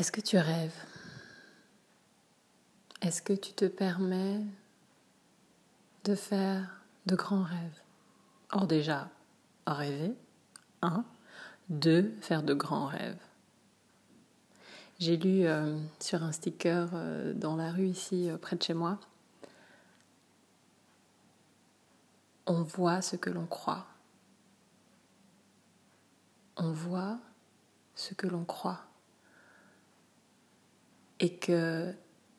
Est-ce que tu rêves? Est-ce que tu te permets de faire de grands rêves? Or déjà, rêver, 1. 2. Faire de grands rêves. J'ai lu sur un sticker dans la rue ici, près de chez moi, on voit ce que l'on croit. On voit ce que l'on croit. Et que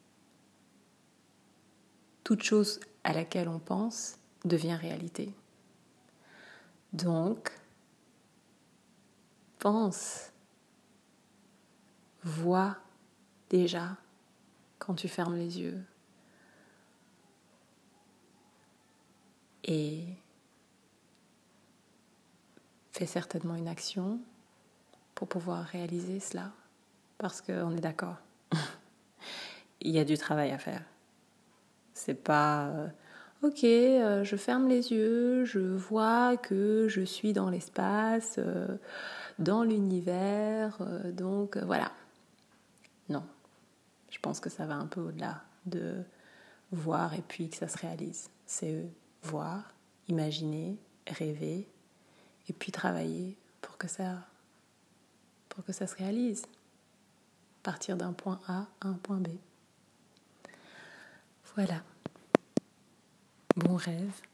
toute chose à laquelle on pense devient réalité. Donc, pense, vois déjà quand tu fermes les yeux. Et fais certainement une action pour pouvoir réaliser cela. Parce qu'on est d'accord, il y a du travail à faire. C'est pas ok, je ferme les yeux, je vois que je suis dans l'espace, dans l'univers, donc voilà. Non, je pense que ça va un peu au-delà de voir et puis que ça se réalise. C'est voir, imaginer, rêver et puis travailler pour que ça se réalise. Partir d'un point A à un point B. Voilà. Bon rêve.